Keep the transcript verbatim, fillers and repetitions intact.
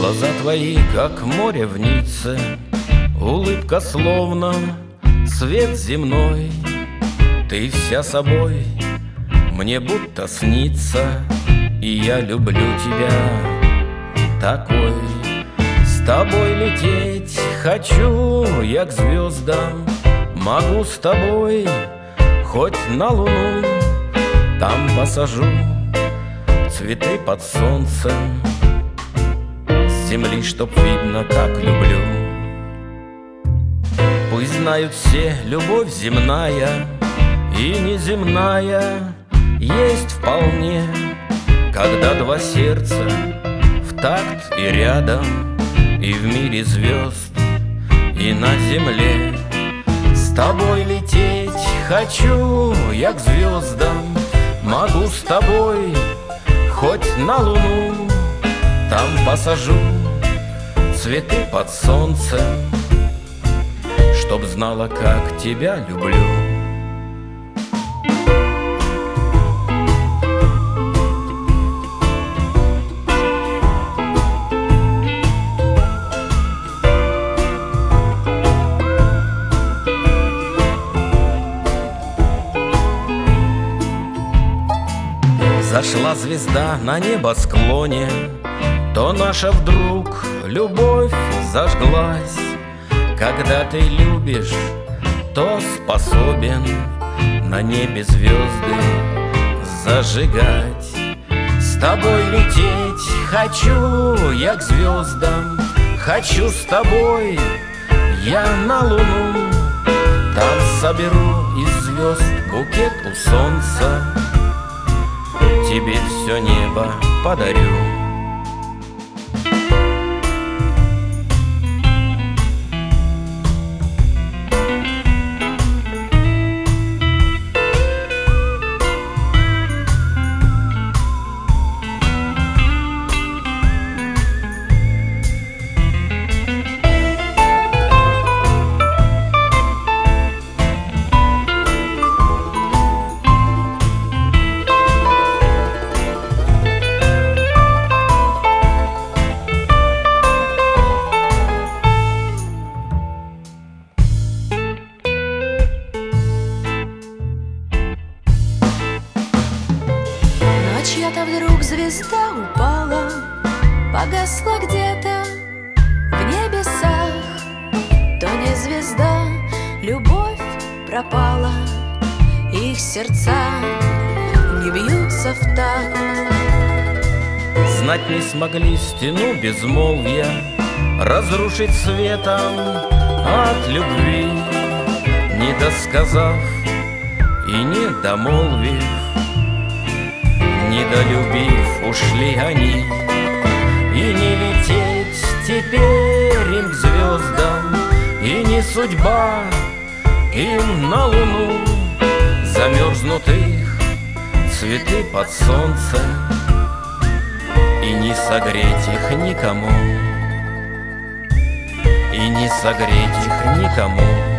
Глаза твои, как море в Ницце, улыбка словно свет земной. Ты вся собой, мне будто снится, и я люблю тебя такой. С тобой лететь хочу я к звездам, могу с тобой хоть на луну. Там посажу цветы под солнцем, с земли, чтоб видно, как люблю. Пусть знают все, любовь земная и неземная есть вполне, когда два сердца в такт и рядом, и в мире звезд, и на земле. С тобой лететь хочу я к звездам, могу с тобой хоть на луну. Там посажу цветы под солнцем, чтоб знала, как тебя люблю. Зашла звезда на небосклоне, то наша вдруг любовь зажглась. Когда ты любишь, то способен на небе звезды зажигать. С тобой лететь хочу я к звездам, хочу с тобой я на луну. Там соберу из звезд букет у солнца, тебе все небо подарю. Чья-то вдруг звезда упала, погасла где-то в небесах. То не звезда, любовь пропала, их сердца не бьются в такт. Знать не смогли стену безмолвия разрушить светом от любви, не досказав и не домолвив. Недолюбив, ушли они, и не лететь теперь им к звездам, и не судьба им на луну. Замерзнут их цветы под солнцем, и не согреть их никому, и не согреть их никому.